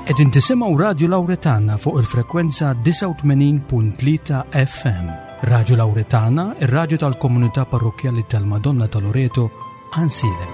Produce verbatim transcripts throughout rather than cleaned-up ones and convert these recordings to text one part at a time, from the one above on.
Qegħdin tisimgħu Radio Lawretana fuq il-frekwenza tisa' u tmenin punt tlieta F M. Radio Lawretana, ir-radju tal-Komunità Parrokjali tal-Madonna ta' Loreto, Ansile.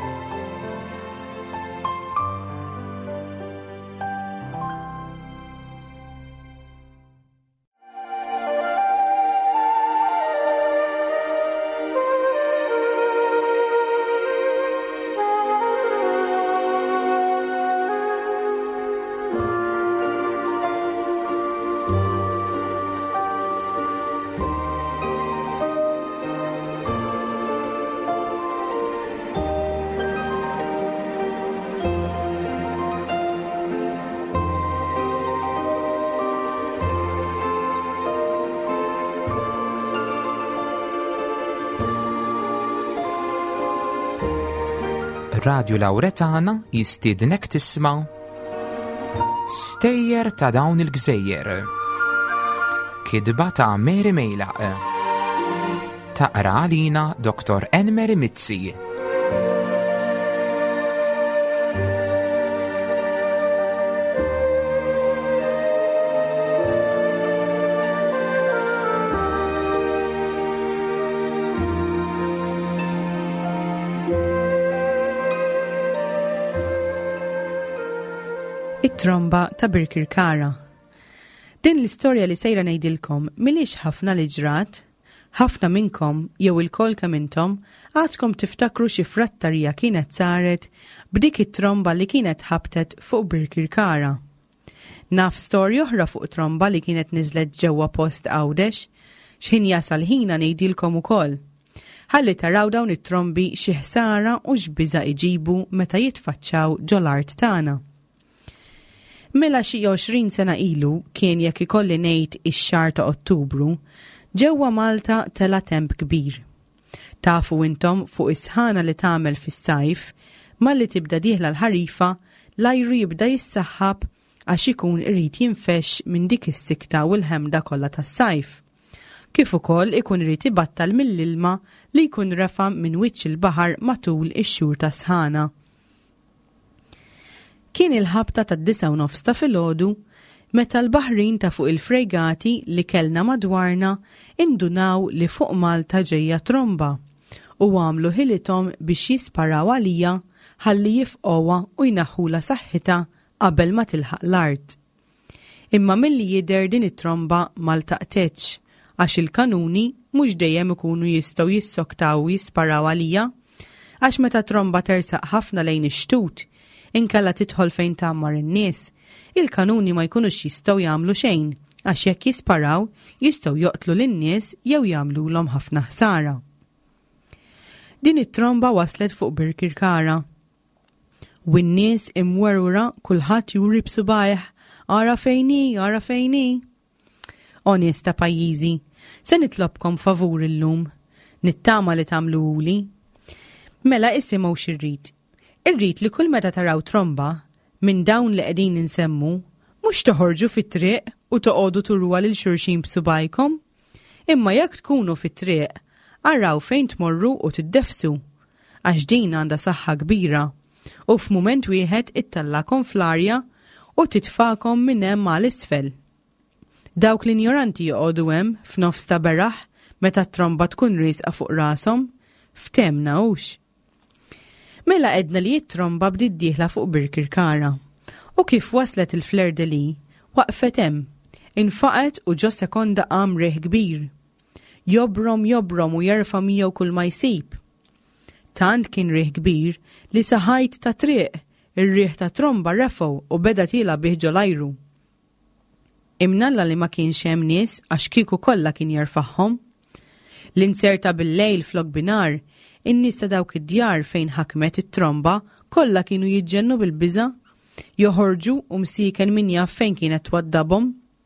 Radio Lawretana jistiednek tisma' Stejjer ta' dawn il-Gżejjer. Kidba ta' Mary Mejlaq. Taqra għalina Doktor Enmeri Mizzi. It-tromba ta' Birkirkara. Din l-istorja li sejra ngħidilkom milix ħafna li ġrat, ħafna minnkom jew il-kol kemm intom għadkom tiftakru xi frattarija kienet saret b'dik it-tromba li kienet ħabtet fuq Birkirkara. Naf storja oħra fuq tromba li kienet niżlet ġewwa post Għawdex, x'ħin jasal ħina ngħidilkom ukoll. Ħalli taraw dawn it-trombi xi ħsara u x'biża' iġibu meta jitfaċċaw ġol-art tagħna. Mela xi għoxrin sena ilu kien jekk ikolli ngħid ix-xahar ta' Ottubru, ġewwa Malta tela temp kbir. Tafu intom fuq is-sħana li tagħmel fis-sajf, malli tibda dieħla l-ħarifa, l-ajru jibda jissaħħab għax ikun irid jinfex minn dik is-sikta u l-ħemda kollha tas-sajf. Kif ukoll ikun irid ibattal mill-ilma li jkun refa' minn wiċċ il-baħar matul ix-xhur ta' sħana. Kien il-ħabta ta' disa' u nofs ta' filgħodu meta l-baħrin ta' fuq il-fregati li kellna madwarna indunaw li fuq Malta ġejja tromba u għamlu ħilithom biex jisparaw għalija ħalli jifqowa u jnaħħula saħħitha qabel ma tilħaq l-art. Imma milli jidher din it-tromba ma ltaqtetx għax il-kanuni mhux dejjem ikunu jistgħu jissoktaw u jisparaw għalija għax meta tromba tersaq ħafna lejn ix-xtut inkella tidħol fejn tagħmar in-nies, il-kanuni ma jkunux jistgħu jagħmlu xejn għax jekk jisparaw jistgħu joqtlu lin-nies jew jagħmluhom ħafna ħsara. Din it-tromba waslet fuq Birkirkara. U n-nies imwerwra kulħadd juri b'subajh ara fejni, ara fejni. Onesta pajjiżi, se nitlobkom favur illum, nittama li tagħmluhuli. Mela issimgħu xirrid. Irrid li kull meta taraw tromba minn dawn li qegħdin insemmu mhux toħorġu fit-triq u toqgħodu turruha lil xulxin b'subajkom, imma jekk tkunu fit-triq araw fejn tmorru u tiddefsu għax din għandha saħħa kbira u f'mument wieħed ittallakom fl-arja u titfakom minn hemm mal-isfel. Dawk l-injoranti joqogħdu hemm f'nofs ta' beraħ meta t-tromba tkun riesqa fuq rashom ftemna hux. Mela edna li jittromba bdiet dieħla fuq Birkirkara. U kif waslet il-flerdeli, waqfet hemm, infaqet u ġo sekonda qam riħ kbir. Jobrom jobrom u jerfa' miegħu kull ma jsib. Tant kien riħ kbir li saħajt ta' triq, ir-riħ ta' tromba refgħu u beda tila bih ġol-ajru. Imnalla li ma kienx hemm nies għax kieku kollha kien jerfa'hom. L-inserta bil-lejl flok binar, in-nies ta' dawk id-djar fejn ħakmet it-tromba kollha kienu jiġġennu bil-biża', joħorġu u msiken min jaf fejn kienet twaddabhom.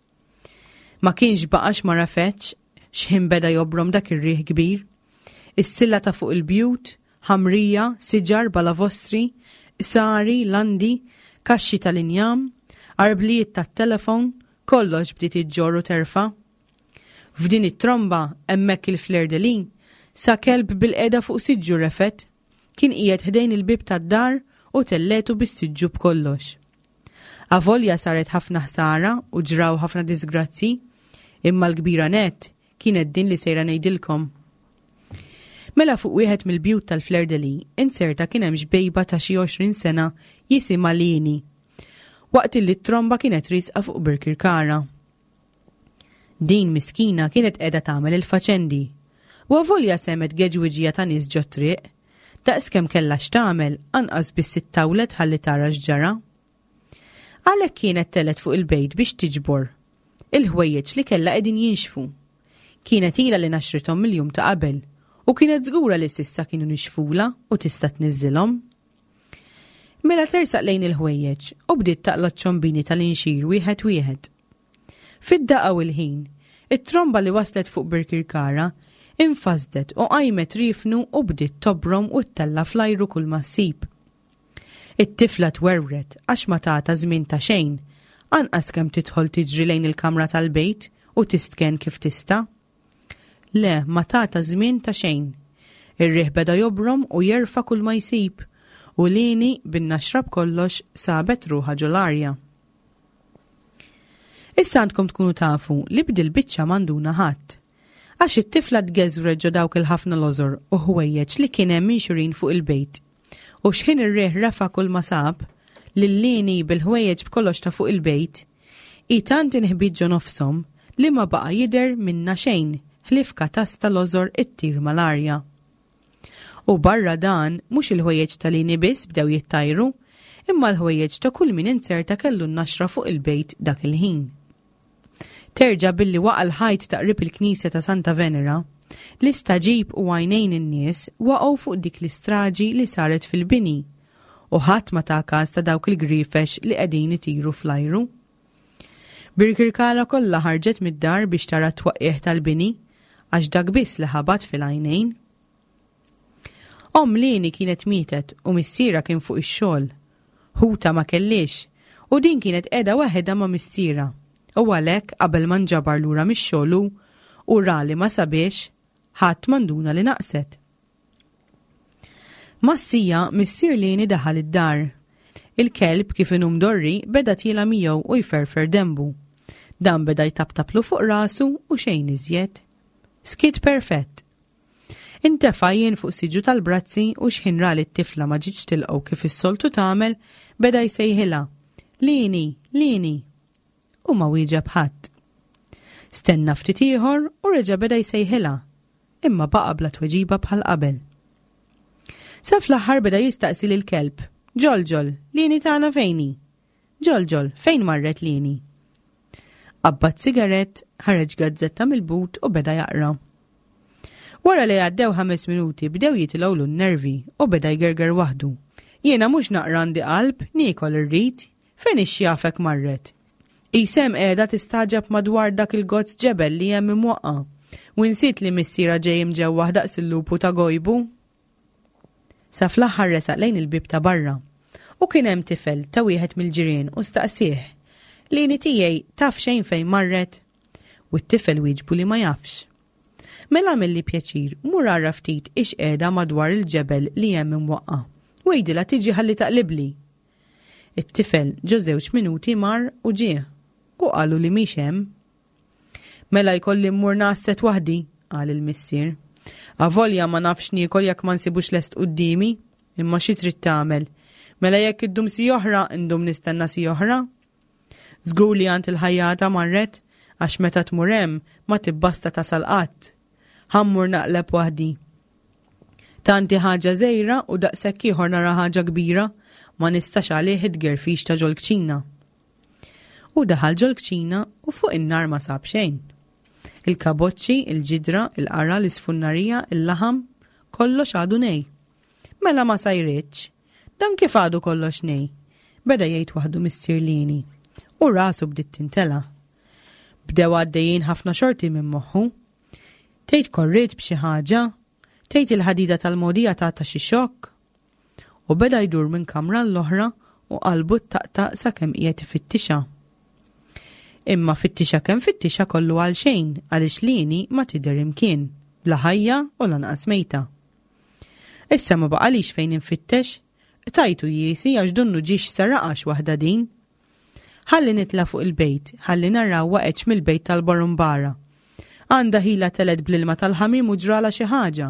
Ma kienx baqax ma rafetx x'ħin beda jobrom dak ir-riħ kbir. Is-silla ta' fuq il-bjut, ħamrija, siġar, balavostri, sari, landi, kaxxi tal-injam, arblijiet tat-telefon, kollox bdiet iġġorru terfa'. F'din it-tromba hemmhekk il-flerdeli sa kelb bil-qeda fuq siġġu refet, kien qiegħed ħdejn il-bib tad-dar u telletu bis-siġġu b'kollox. Avolja saret ħafna ħsara u ġraw ħafna disgrazzi, imma l-kbira net kienet din li sejra ngħidilkom. Mela fuq wieħed mill-bjut tal-Fleur-de-Lis inserta kien hemm xbejba ta' xi għoxrin sena jisimha Lini, waqt li t-tromba kienet risqa fuq Birkirkara. Din miskina kienet qiegħda tagħmel il-faċendi, u avolja semet geġwiġija ta' nies ġo triq, daqskemm kellha x'tagħmel anqas biss ittawlet ħalli tara x'ġara. Għalhekk kienet telet fuq il-bejt biex tiġbor il-ħwejjeġ li kellha qegħdin jinxfu. Kienet ilha li naxrithom mill-jum ta' qabel u kienet żgura li s'issa kienu nixfula u tista' tniżżilhom. Mela tersaq lejn il-ħwejjeġ u bdiet taqla ċ-ċombini tal-inxir wieħed wieħed. Fid-daqqa u l-ħin, it-tromba li waslet fuq Birkirkara infasdet u qajmet rifnu u bdiet tobrom u ttella flajru kull ma ssib. It-tifla twerwret għax ma tagħta żmien ta' xejn, anqas kemm tidħol tiġri lejn il-kamra tal-bejt u tistken kif tista'. Le, ma tagħta żmien ta' xejn. Ir-riħ beda jobrom u jerfa' kull ma jsib, u Lini bin-naxrab kollox sabet ruħha ġol-arja. Issa għandkom tkunu tafu li bdil biċċa m'għanduna ħadd. Għax it-tifla tgeżwret ġo dawk il-ħafna lożor u ħwejjeġ li kien hemm minxurin fuq il-bejt. U x'ħin ir-riħ refa' kull ma sab, lil Lini bil-ħwejjeġ b'kollox ta' fuq il-bejt, i tant inħbit ġo nofshom li ma baqa' jidher minna xejn ħlief katas ta' lożor ittir mal-arja. U barra dan mhux il-ħwejjeġ ta' Lini biss bdew jittajru, imma l-ħwejjeġ ta' kull min inserta kellu n-naxra fuq il-bejt dak il-ħin. Terġa' billi waqa' l-ħajt taqrib il-Knisja ta' Santa Venera, l-istaġib u għajnejn in-nies waqgħu fuq dik l-istraġi li saret fil-bini u ħadd ma ta' każ ta' dawk il-grifex li qegħdin itiru flajru. Birkirkara kollha ħarġet mid-dar biex tara t-twaqqieħ tal-bini għax dak biss li ħabat fil-għajnejn. Omm Lini kienet mietet u missiera kien fuq ix-xogħol. Ħuta ma kellix u din kienet qiegħda waħedha ma' missiera. U għalhekk qabel ma nġabar lura mix-xogħlu u rali ma sabiex ħadd manduna li naqset. Massija missier Lini daħal id-dar. Il-kelb kif inhom dorri beda tila miegħu u jferfer dembu. Dan beda jtabtablu fuq rasu u xejn iżjed. Skit perfett. Intefa' jien fuq siġu tal-brazzi u x'ħin rali t-tifla ma ġietx tilqgħu kif is-soltu tagħmel beda jsejħilha. Lini, Lini. U ma wieġeb ħadd. Stenna ftit ieħor u reġa' beda jsejħilha, imma baqa' bla tweġiba bħal qabel. Sa fl-aħħar beda jistaqsi lill-kelb. Ġolġol, Lini tagħna fejni? Ġolġol, fejn marret Lini? Qabbat sigaret, ħareġ gazzetta mill-but u beda jaqra. Wara li għaddew ħames minuti bdew jitilgħu n-nervi u beda jgerger waħdu. Jiena mhux naqra għandi qalb, niekol irrid, fejn ix-xjafek marret? Isem qiegħda tistaġab madwar dak il-gozz ġebel li hemm imwaqqa, u nsiet li missiera ġej imġewwaħ daqs il-lupu ta' gojbu. Sa fl-aħħar resaq lejn il-bib ta' barra u kien hemm tifel ta' wieħed mill-ġirien u staqsih. Lini tiegħi taf xejn fejn marret? U t-tifel wieġbu li ma jafx. Mela milli pjaċir mur ara ftit ix qiegħda madwar il-ġebel li hemm imwaqqa. Wejdilha tiġi ħalli taqlibli. It-tifel ġo żewġ minuti mar u ġie u qalu li mhix hemm. Mela jkolli mmur nasset waħdi, qal il-missier. Avolja ma nafx niekol jekk ma nsibux lest qudiemi, imma xi trid tagħmel. Mela jekk iddum si oħra, indum nistenna si oħra. Żgur li għand il-ħajjata marret, għax meta tmur hemm ma tibbasta tasal qatt. Ħammur naqleb waħdi. Tanti ħaġa żejra u daqshekk ieħor nara ħaġa kbira, ma nistax għalih id-gerfix ta' ġol-kċina. U daħal ġol-kċina u fuq in-nar ma sab xejn. Il-kaboċċi, il-ġidra, il-qara, l-isfunnarija, il-laħam, kollox għadu nej. Mela ma sajritx. Dan kif għadu kollox nej. Beda jgħid waħdu missier Lini. U rasu bdiet tintela. Bdew għaddejjin ħafna xorti minn moħħu. Tgħid korriet b'xi ħaġa, tgħid il-ħadida tal-modija tagħta xi xokk. U beda jdur minn kamra l-oħra u qalbu ttaqtaq sakemm qiegħed ifittixa. Imma fittixa kemm fittixa kollu għal xejn għaliex Lini ma tidher imkien, bla ħajja u lanqas mejta. Issa ma baqalix fejn infittex, tajtu jiesi għax dunnu ġiex saraqax waħda din. ħalli nitla fuq il-bejt, ħalli narraw waqgħex mill-bejt tal-Barumbara. Għandha ħila teled bl-ilma tal-ħamim u ġrala xi ħaġa.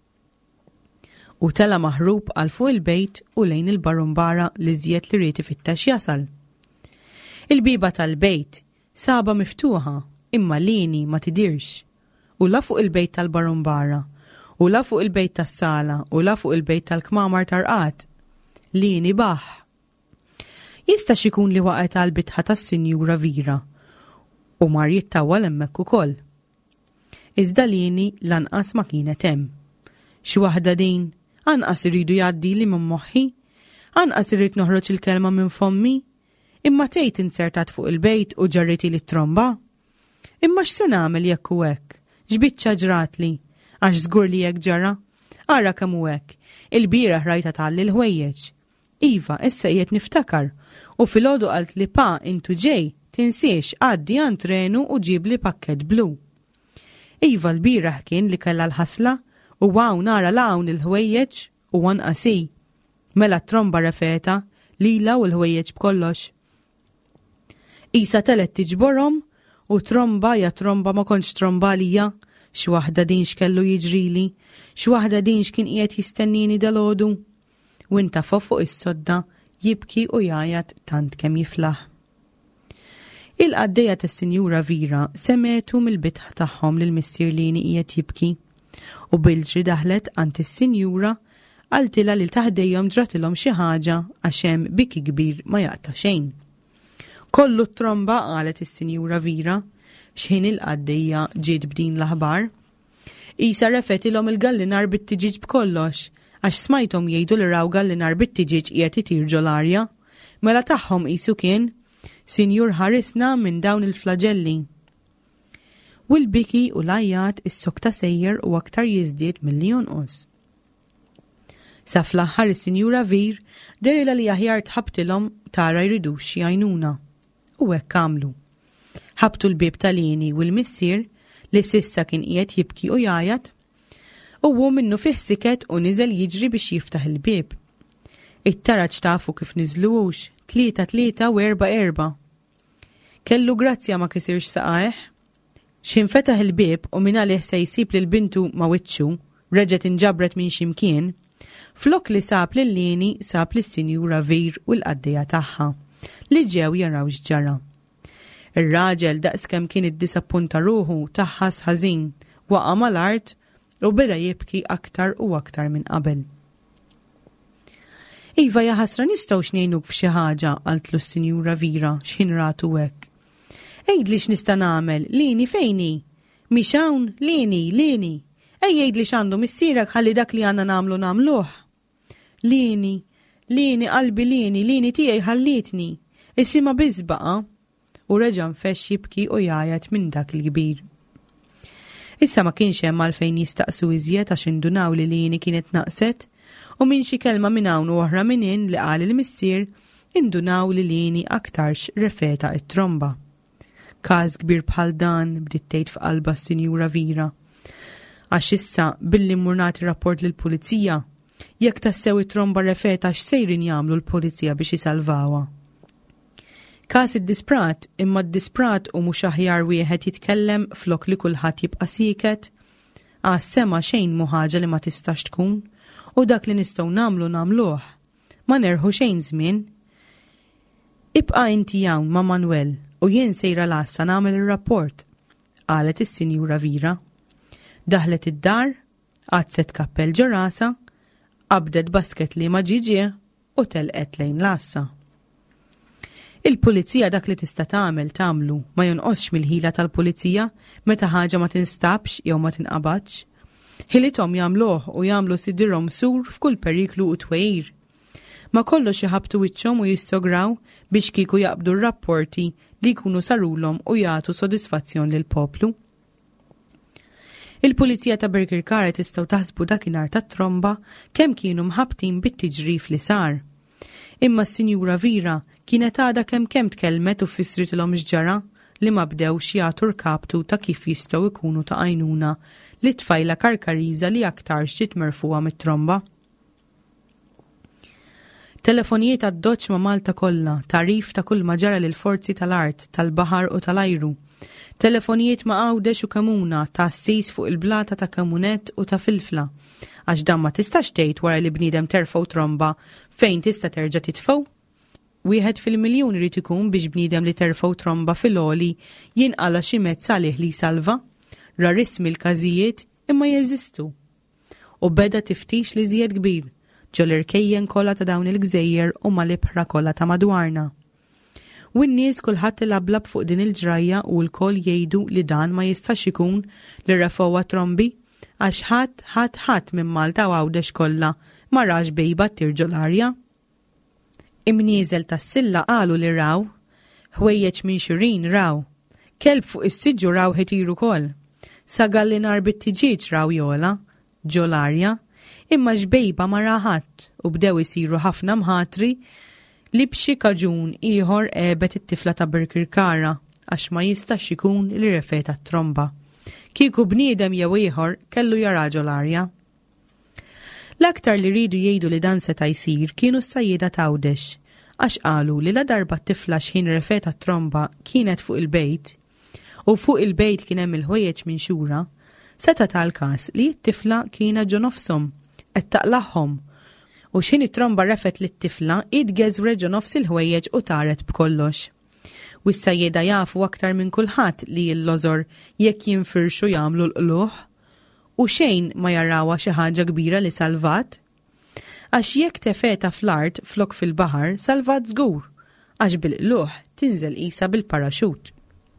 U tela maħrub għal fuq il-bejt u lejn il-Barumbara li żjed li ried ifittex jasal. Il-biba tal-bejt saba miftuħa imma Lieni ma tidirx. U la fuq il-bejt tal-Barumbara, u la fuq il-bejt tas-sala, u la fuq il-bejt tal-kmamar tarqat. Lieni baħ. Jista' xikun li waqgħet għal bitħa tas-Sinjura Vira u mar jittawal hemmhekk ukoll. Iżda Lieni lanqas ma kienet hemm. Xi waħda din anqas iridu jgħaddili minn moħħi, anqas irid noħroġ il-kelma minn fommi, imma tgħid insertat fuq il-bejt u ġarriti li tromba. Imma x'se nagħmel jekk hu hekk? X'biċċa ġratli? Għax żgur li hekk ġara? Ara kemm hu hekk. Il-bieraħ rajta tgħalli l-ħwejjeġ. Iva, issa qiegħed niftakar u filgħodu qalt li pa intu ġej tinsiex għaddi għand trenu u ġib li pakkett blu. Iva l-bieraħ kien li kellha l-ħasla u għaw nara l-hawn il-ħwejjeġ u wanqasi. Mela tromba refeta lila u l-ħwejjeġ b'kollox. Isa telet tiġborhom u tromba ja tromba ma kontx tromba lija, xi waħda din x'kellu jiġrili, xi waħda din x'kien qiegħed jistennini dalgħodu. U intafa' fuq is-sodda jibki u jgħajjat tant kemm jiflaħ. Il-qaddejja tas-Sinjura Vira semetu mill-bitħa tagħhom lil missier Lieni qiegħed jibki u bilġri daħlet għand is-Sinjura qaltilha li taħdejhom ġratilhom xi ħaġa għax hemm biki kbir ma jaqta' xejn. Kollu t-tromba qalet is-Sinjura Vira x'ħin il-qaddejja ġiet b'din l-aħbar. Isa refetilhom il-gallinar bit-tiġiġ b'kollox għax smajthom jgħidu li raw gallinar bit-tiġiġ qiegħed itir ġol-arja, mela tagħhom qisu kien Sinjur ħarisna minn dawn il-flaġelli. U l-biki u l-ajjat is-sokta sejjer u aktar jiżdied milli jonqos. Sa fl-aħħar is-Sinjura Vir derila li aħjar tħabtilhom tara jridux xi għajnuna. U hekk għamlu. Ħabtu l-bib ta' Lieni u l-missier li sissa kien qiegħed jibki u jgħajjat u hu minnu fih siket u niżel jiġri biex jiftaħ il-bib. It-taraġ tafu kif niżluwux, tlieta tlieta u erba' erba'. Kellu grazzja ma kisirx saqajh. X'infetaħ il-bib u min għalih se jsib lil bintu ma' wiċċu, reġgħet inġabret minn ximkien, flok li sab lil Lieni sab lis-Sinjura Vir u l-qaddejja tagħha li ġew jaraw x'ġara. Ir-raġel daqskemm kien iddisappunta ruħu taħħas ħażin waqa' mal-art u beda jibki aktar u aktar minn qabel. Iva ja ħasra nistgħu x'ngħinuk f'xi ħaġa qaltlu s-Sinjura Vira x'ħin ratu hekk. Ejdli x'nista' nagħmel, Lieni fejni? Mhix hawn, Lieni, Lieni. Ej jgħidli x'għandu missierek ħalli dak li għandna nagħmlu nagħmluh. Lieni, Lieni qalbi Lieni, Lieni tiegħi ħallitni. Isimha biss baqa' u reġa' nfexx jibki u jgħajjat minn dak il-kbir. Issa ma kienx hemm għalfejn jistaqsu iżjed għax indunaw li Lieni kienet naqset u minn xi kelma minn hawn u oħra minn hinn li qal il-missier indunaw li Lieni aktarx refeta it-tromba. Każ kbir bħal dan bdiet tgħid f'qalba s-Sinjura Vira. Għax issa billi mmur nagħti rapport lill-pulizija jekk tassew it-tromba refeta x'sejrin jagħmlu l-pulizija biex isalvawha. Każ id-disprat imma d-disprat u mhux aħjar wieħed jitkellem flok li kulħadd jibqa' sieket, għas sema xejn mhu ħaġa li ma tistax tkun u dak li nistgħu nagħmlu nagħmluh. Ma nerħu xejn żmien. Ibqa' inti hawn ma' Manwell u jien sejra lassa nagħmel ir-rapport, qalet is-Sinjura Vira. Daħlet id-dar, għadset kappell ġo rasa, qabdet basket li ma ġiġie u telqet lejn lassa. Il-pulizija dak li tista' tagħmel tagħmlu ma jonqosx mill-ħila tal-pulizija meta ħaġa ma tinstabx jew ma tinqabadx. Ħilithom jagħmluh u jagħmlu sidirhom sur f'kull periklu u twejjir. Ma kollox iħabtu wiċċhom u jistograw biex kieku jaqbdu r-rapporti li jkunu sarulhom u jagħtu sodisfazzjon lill-poplu. Il-pulizija ta' Birkirkara tistgħu taħsbu dakinhar tat-tromba kemm kienu mħabtin bit-tiġrif li sar. Imma s-Sinjura Vira kienet għada kemm kemm tkellmet u fissritilhom x'ġara li ma bdewx jagħtu rkabtu ta' kif jistgħu jkunu ta' għajnuna li tfajla karkariża li aktar ġiet merfuqa mit-tromba. Telefonijiet għad-doċ ma' Malta kollha, tarif ta' kull ma ġara lil forzi tal-art, tal-baħar u tal-ajru. Telefonijiet ma' Għawdex u Kamuna, ta' assis fuq il-blata ta' Kamunet u ta' Filfla. Għax dan ma tistax tgħid wara li bniedem terfgħu tromba fejn tista' terġa' titfgħu. Wieħed fil-miljun irid ikun biex bniedem li terfgħu tromba fil-għoli jinqala xi mezz għalih li salva. Rarismi l-każijiet imma jeżistu. U beda tiftix li żjed kbir ġol-irkejjen kollha ta' dawn il-gżejjer u mal-ibħra kollha ta' madwarna. U n-nies kulħadd ilablab fuq din il-ġrajja u l-koll jgħidu li dan ma jistax ikun li rafgħuha trombi għax ħadd ħadd ħadd minn Malta u Għawdex kollha ma rax bejba tirġol arja. Imnieżel tas-silla qalu li raw, ħwejjeġ minn xirin raw, kelb fuq is-siġġu raw ħitiru koll, sagalli nar bit-tiġiġ raw jola, ġol arja, imma xbejba ma raħat u bdew isiru ħafna mħatri li b'xi kaġun ieħor qebet it-tifla ta' Birkirkara għax ma jistax ikun li refeta t-tromba. Kieku bniedem jew ieħor kellu jara ġol arja. L-aktar li ridu jgħidu li dan seta' jsir kienu s-sajjieda ta' Għawdex għax qalu li la darba t-tifla x'ħin refeta t-tromba kienet fuq il-bejt u fuq il-bejt kien hemm il-ħwejjeġ minn xura, seta' tal-każ li t-tifla kienet ġo nofshom qed taqlaħħom u x'in it-tromba refet lit-tifla idgeżwre ġo nofs il-ħwejjeġ u taret b'kollox. U s-sajjieda jafu aktar minn kulħadd li l-lożor jekk jinfirxu jagħmlu l-qluħ u xejn ma jarawha xi ħaġa kbira li salvat. Għax jekk tefeta fl-art flok fil-baħar salvat żgur għax bil-qluħ tinżel qisha bil-paraxut.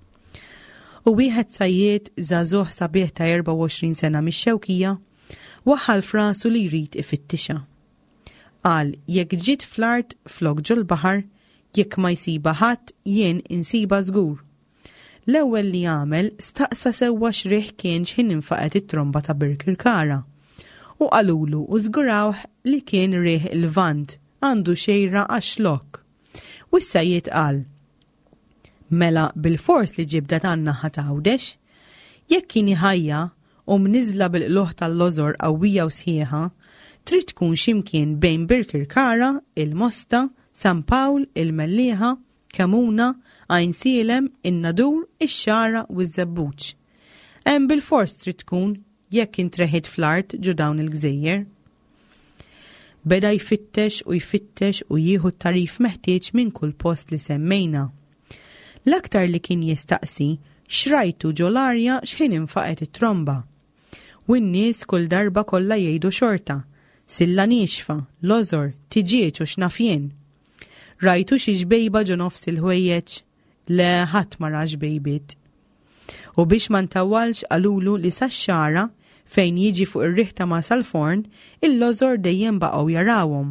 U wieħed sajjied żagħżugħ sabiħ ta' erba' u għoxrin sena mix-Xewkija waħħal frasu li jrid ifittixa. Qal jekk ġiet fl-art flok ġol baħar jekk ma jsiba ħadd jien insiba żgur. L-ewwel li għamel staqsa sewwa x'riħ kien x'ħin infaqet it-tromba ta' Birkirkara. U qalulu u żgurawh li kien riħ il-vant għandu xejra għax-xlokk. U s-sajjied qal: Mela bil-fors li ġibdet għan-naħa ta' Għawdex, jekk kien ħajja u mniżla bil-qluħ tal-lożor qawwija u sħiħa, trid tkun x'imkien bejn Birkirkara, il-Mosta, San Pawl, il-Mellieħa, Kamuna, Għajn Sielem, in-Nadur, ix-Xara u ż-Żebbuġ. Hemm bil-fors trid tkun jekk intreħid fl-art ġu dawn il-gżejjer. Beda jfittex u jfittex u jieħu t-tarif meħtieġ minn kull post li semmejna. L-aktar li kien jistaqsi xrajtu ġol arja x'ħin infaqet it-tromba. U n-nies kull darba kollha jgħidu xorta, silla nixfa, lożor, tiġieġ u x'nafjen. Rajtu xi xbejba ġo nofs il-ħwejjeġ? Le ħadd ma ra xbejbiet. U biex ma ntawwalx qalulu li sax-xara fejn jiġi fuq ir-riħ ta' ma' Salforn, il-lożor dejjem baqgħu jarawhom.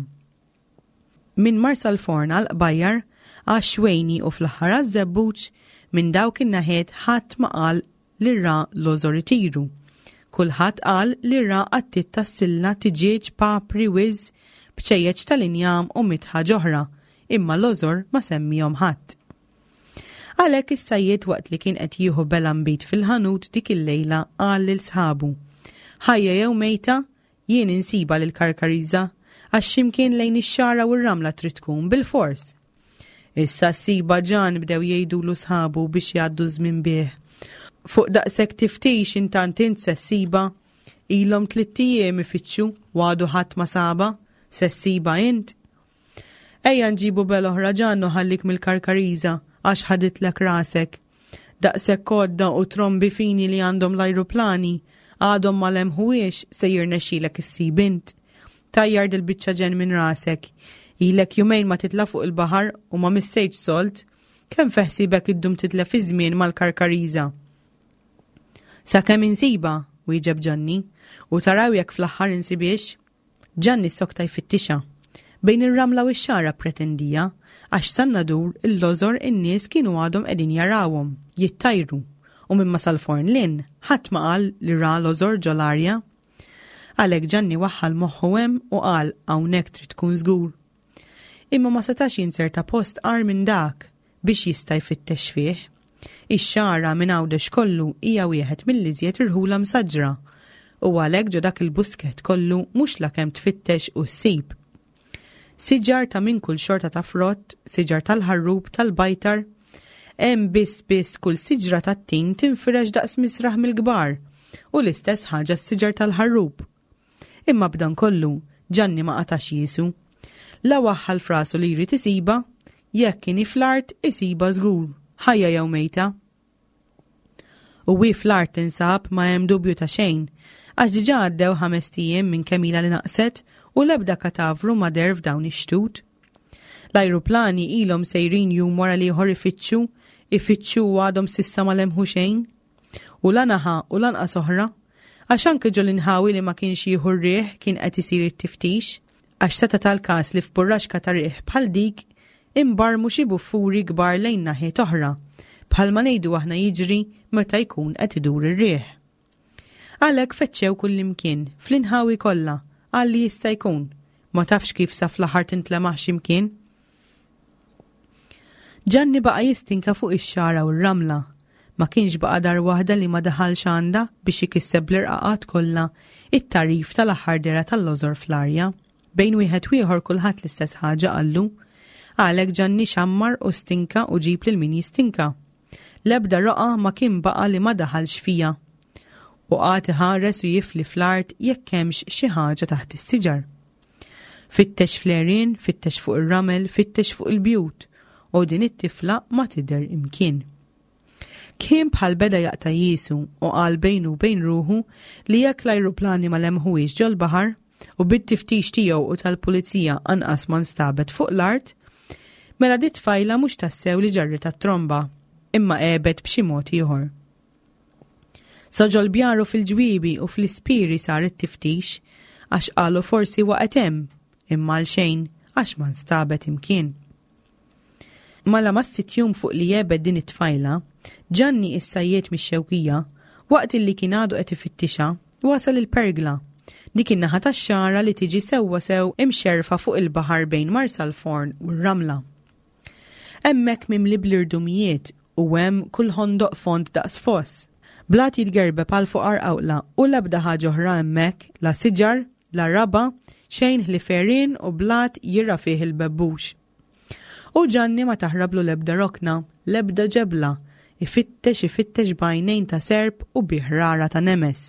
Min mar Salforn għal qbajjar għax xwejni u fl-aħħar għaż-Żebbuġ minn dawk in-naħiet ħadd ma qal li ra lożor itiru. Kulħadd qal li ra qattiet tas-silla tiġieġ papri wiż b'ċejjeġ tal-injam u mitħa ġoħra, imma lożor ma semmihom ħadd. Għalhekk is-sajjied waqt li kien qed jieħu belambit fil-ħanut dik il-lejla qal lil sħabu: Ħajja jew mejta, jien insiba lil Karkariża għax x'imkien lejn ix-xara u r-ramla trid tkun bil-fors. Issa s-siba ġan bdew jgħidulu sħabu biex jgħaddu żmien bih. Fuq daqshekk tiftix intant int sessiba, ilhom tliet ijiem ifittxu u għadu ħadd ma saba, sessiba int. Ejja nġibu bel oħra ġannu ħallik mill-Karkariża għax ħaditlek rasek. Daqshekk kodda u trombi fini li għandhom l-ajruplani għadhom ma lemħuwiex se jirnexxilek issib int. Tajjar dil-biċċa ġen minn rasek. Ilek jumejn ma titla fuq il-baħar u ma missejġ solt, kemm feħsibek iddum titla fi żmien mal-Karkariża. Sakemm insiba, wieġeb Ġanni, u taraw jekk fl-aħħar insibiex. Ġanni sokta jfittixa. Bejn ir-ramla u x-xara pretendija, għax san-nadur il-lożor in-nies kienu għadhom qegħdin jarawhom, jittajru, u minn ma Salforn lin ħadd ma qal li ra lożor ġol arja. Għalhekk Ġanni waħħal moħħu hemm u qal hawnhekk trid tkun żgur. Imma ma setax jinserta post qar minn dak biex jista' jfittex fih. Ix-xara minn Għawdex kollu hija wieħed mill-iżjed irħula msaġġra u għalhekk ġo dak il-busket kollu mhux lakemm tfittex u ssib. siġar ta' minn kull xorta ta' frott, siġar tal-ħarrub, tal-bajtar, hemm biss biss kull siġra tat-tin tinfirex daqs misraħ mill-kbar u l-istess ħaġa s-siġar tal-ħarrub. Imma b'dan kollu Gianni ma qatax Jesu. La waħħal frasu li jrid isiba, jekk kien fl-art isiba żgur, ħajja jew mejta. U wi fl-art insab ma hemm dubju ta' xejn, għax diġà għaddew ħames ijiem minn kemm ilha li naqset u l-ebda katavru ma der f'dawn ix-xtut. L-ajruplani ilhom sejrin jum wara li ieħor ifittxu, ifittxu u għadhom sissa ma lemħu xejn. U lanaħa u lanqas oħra, għax anke ġol inħawi li ma kienx jieħu r-riħ kien qed isir it-tiftix, għax seta tal-każ li f'burraxka ta' riħ bħal dik imbarmu xi buffuri kbar lejn naħiet oħra, bħalma ngħidu aħna jiġri meta jkun qed idur ir-riħ. Għalhekk feċċew kullimkien fl-inħawi kollha għalli jista' jkun, ma tafx kif sa fl-aħħar tintlemaħ x'imkien. Gianni baqa' jistinka fuq ix-xara u r-ramla. Ma kienx baqa' dar waħda li ma daħalx għandha biex ikisseb l-irqaqat kollha it-tarif tal-aħħar dera tal-lożor fl-arja. Bejn wieħed u ieħor kulħadd l-istess ħaġa qallu. Għalhekk Gianni xammar u stinka u ġib lil min jistinka. L-ebda roqa ma kien baqa' li ma daħalx fija. U qagħad iħares u jifli fl-art jekk hemmx xi ħaġa taħt is-siġar. Fittex fl-għerien, fittex fuq ir-ramel, fittex fuq il-bjut u din it-tifla ma tidher imkien. Kien bħal beda jaqta' Jesu u qal bejnu bejn ruħu li jekk l-ajruplani ma lemħuwiex ġol baħar u bit-tiftix tiegħu u tal-pulizija anqas ma nstabet fuq l-art, mela dit tfajla mhux tassew li ġarri tat-tromba, imma qebet b'xi mod ieħor. Soġol bjaru fil-ġwiebi u fl-ispiri sar it-tiftix għax qalu forsi waqgħet hemm, imma l xejn għax ma nstabet imkien. Mala ma s-sitjum fuq li jebed din it-tfajla, Gianni issajjiet mix-xewkija waqt illi kien għadu qed ifittixa wasal il-pergla. Dik in-naħa tax-xara li tiġi sewwa sew imxerfa fuq il-baħar bejn Marsalforn u r-Ramla. Hemmhekk mimli bl-irdumijiet u hemm kull ħondoq font daqs foss. Blat jitgerbeb għal fuq arqawla u l-ebda ħaġa oħra hemmhekk la siġar, la raba, xejn ħliferien u blat jirra fih il-bebbux. U Gianni ma taħrablu l-ebda rokna, l-ebda ġebla, ifittex ifittex bajnejn ta' serb u biħrara ta' nemes.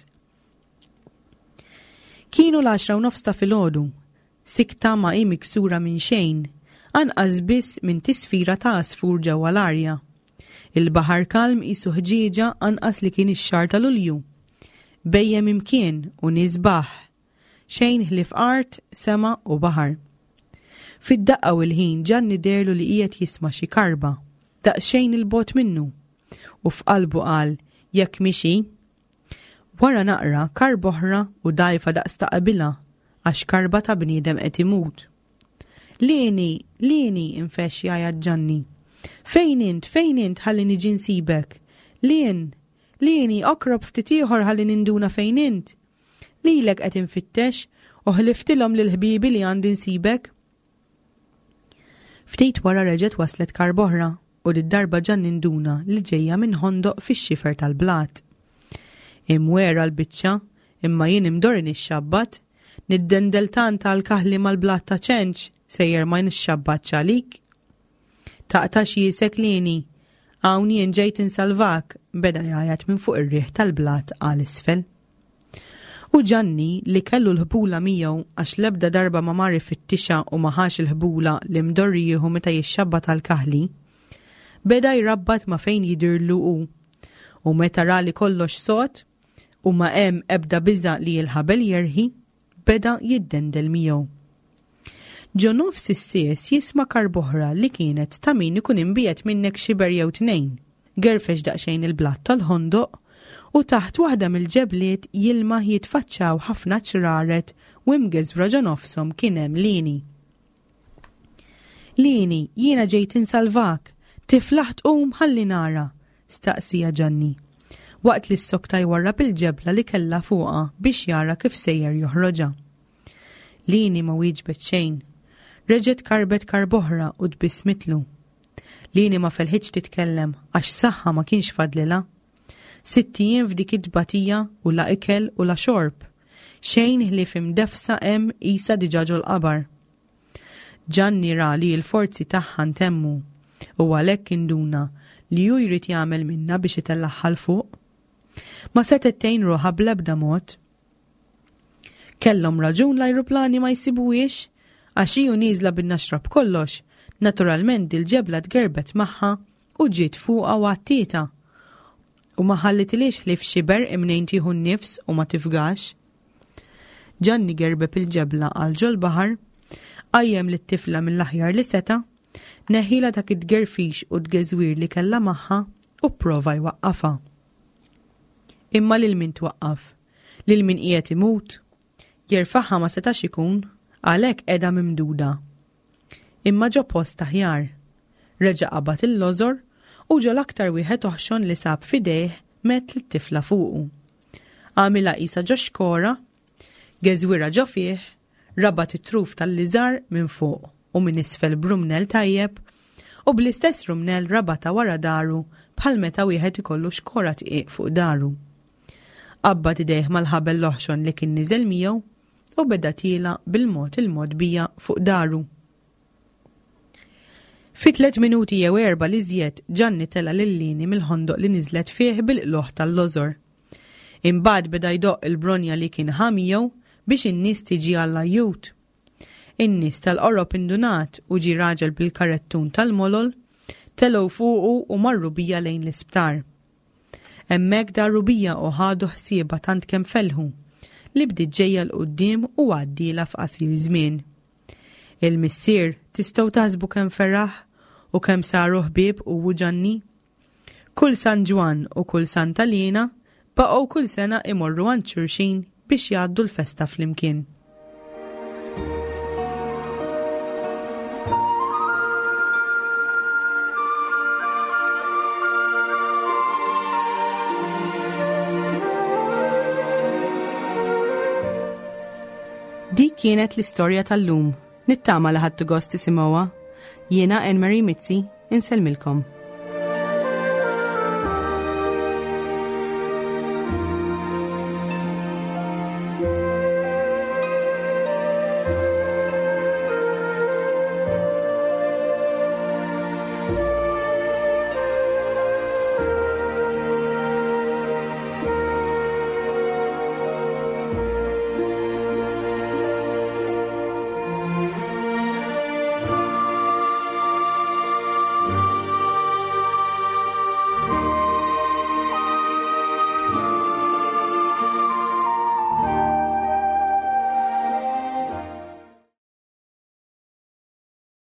Kienu l-għaxra u nofs ta' filgħodu, sikta ma' hi miksura minn xejn, anqas biss minn tisfira ta' asfur ġewwa l-arja. Il-baħar kalm qisu ħġieġa anqas li kien ix-xahar ta' Lulju. Bejjem imkien u nisbaħ, xejn ħlief art, sema u baħar. Fid-daqqa u l-ħin Gianni derlu li qiegħed jisma' xi karba, daqsxejn il-bot minnu, u f'qalbu qal jekk mixi. Wara naqra karba oħra u dajfa daqs ta' qabilha għax karba ta' bniedem qed imut. Lieni, lieni infex jgħid Gianni. Fejn int, fejn int ħalli niġi nsibek? Lien, lieni oqrob ftit ieħor ħalli ninduna fejn int. Lilek qed infittex u ħliftilhom lil ħbiebi li għandi nsibek. Ftit wara reġgħet waslet karba oħra u d-darba Gianni nduna li ġejja minn ħondoq fix-xifer tal-blat. Imwera l-biċċa, imma jien imdorri nixxabbat, niddendeltan tal-kaħli mal-blat ta' ċenċ sejjer ma nixxabbat ċalik. Taqtax jisek lieni, hawn jien ġejt insalvak, beda jgħajat minn fuq ir-riħ tal-blat għal isfel. U Gianni li kellu l-ħbula miegħu għax l-ebda darba ma mar ifittixa u ma ħax il-ħbula li mdorri jieħu meta jixxabbat tal-kaħli, beda jrabbat ma fejn jidirlu u. U meta ra li kollox sot, u ma hemm ebda biża li l-ħabel jerħi, beda jiddendel miegħu. Ġo nofs is-sies jisma' karboħra li kienet ta' min ikun imbiet minnek xi ber jew tnejn, gerfex daqsxejn il-blatt tal-ħondoq u taħt waħda mill-ġebliet jilma' jitfaċċaw ħafna ċraret u imgeżbra ġo nofshom kien hemm Lieni. Lieni, jiena ġejt insalvak, tiflaħ tqum ħalli nara, staqsija Gianni, waqt li s-sokta jwarrab il-ġebla li kellha fuqha biex jara kif sejjer joħroġha. Lieni ma wieġbet xejn. Reġgħet karbet karboħra u tbissmitlu. Lieni ma felħitx titkellem għax saħħa ma kienx fadlilha. Sitt ijiem f'dik id-dbatija u la ikel u la xorb. Xejn ħlief imdefsa hemm qisha diġà ġol qabar. Gianni ra li l-forzi tagħha ntemmu u għalhekk induna li hu jrid jagħmel minna biex itellaħħa l fuq. Ma setet tgħin ruħha bl-ebda mod. Kellhom raġun l-ajruplani ma jsibuhiex għax hi nieżla bin-naxrab kollox, naturalment dil-ġebla tgerbet magħha u ġiet fuqha u għattieta. U ma ħallitilix ħlief xiber imnejn tieħu nnifs u ma tifgax. Gianni gerbeb il-ġebla għal ġol baħar, qajjem lit-tifla mill-aħjar li seta, neħila dak id-gerfix u d-geżwir li kellha magħha u prova jwaqqafha. Imma lil min twaqqaf, lil min qiegħed imut, jerfaħħa ma setax ikun, għalhekk qiegħda mimduda. Imma ġo post aħjar, reġa' qabad il-lożor u ġo l-aktar wieħed oħxon li sab fidejh met lit-tifla fuqu. Għamilha qisha ġo xkora, geżwira ġo fih, rabat it-truf tal-liżar minn fuq u minn isfel brumnel tajjeb u bl-istess rumnel rabata wara daru bħal meta wieħed ikollu xkora tqiq fuq daru. Qabbad idejh mal-ħabel l-oħxon li kien niżel miegħu u beda tiela bil-mod il-mod bija fuq daru. Fi tliet minuti jew erba' li żjed Gianni tela lil-lini mill-ħondoq li niżlet fih bil-qloħ tal-lożor. Imbagħad beda jdoqq il-bronja li kien ħamijew biex in-nies tiġi għall-ajjut. In-nies tal-qorob indunat u ġi raġel bil-karettun tal-molol telgħu fuqu u marru bija lejn l-isptar. Hemmhekk daru bija u ħadu ħsiebha tant kemm felħu li bdiet ġejja l quddiem u għaddiela f'qasir żmien. Il-missier tistgħu taħsbu kemm ferraħ u kemm saru ħbieb u Gianni. Kull San Ġwan u kull San Talina baqgħu kull sena imorru għand xulxin biex jgħaddu l-festa flimkien. Dik kienet l-istorja tal-lum. Nittama li ħadtu gost tisimgħuha. Jiena Anne Marie Mizzi inselmilkom.